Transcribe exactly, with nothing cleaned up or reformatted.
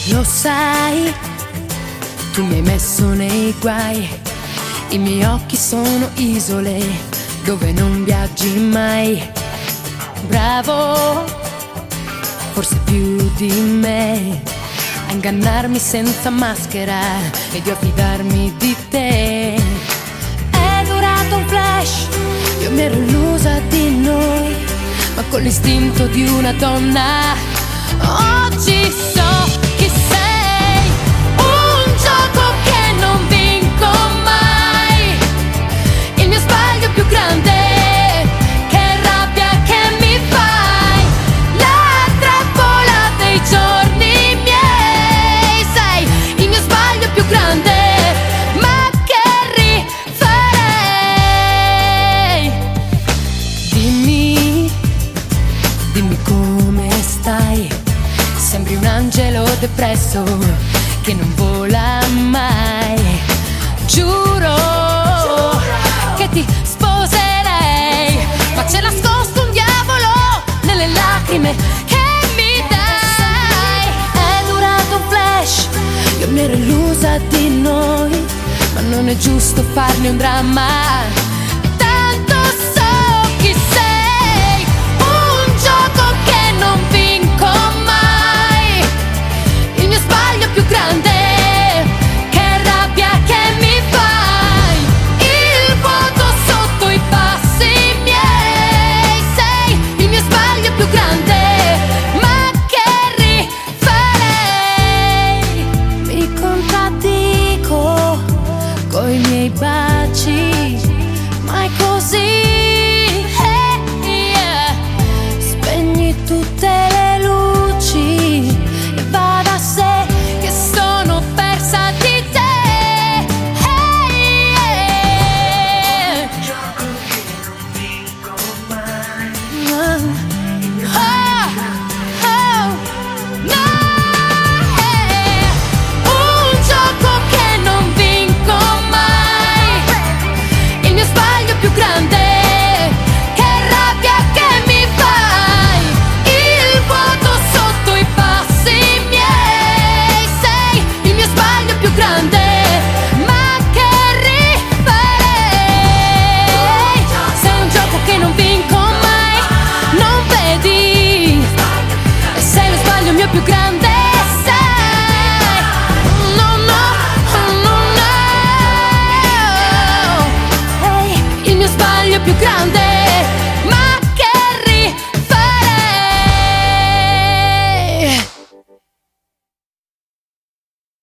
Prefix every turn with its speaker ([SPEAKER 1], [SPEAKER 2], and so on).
[SPEAKER 1] Lo sai, tu mi hai messo nei guai, i miei occhi sono isole dove non viaggi mai. Bravo, forse più di me, a ingannarmi senza maschera ed io a fidarmi di te. È durato un flash, io mi ero illusa di noi, ma con l'istinto di una donna oggi so chi sei. Un gioco che non vinco mai, il mio sbaglio più grande, che rabbia che mi fai, la trappola dei giorni miei. Sei il mio sbaglio più grande, ma che rifarei. Dimmi, dimmi come stai. Sembri un angelo depresso che non vola mai. Giuro, Giuro che ti sposerei, ma c'è nascosto un diavolo nelle lacrime che mi dai. È durato un flash, io mi ero illusa di noi, ma non è giusto farne un dramma.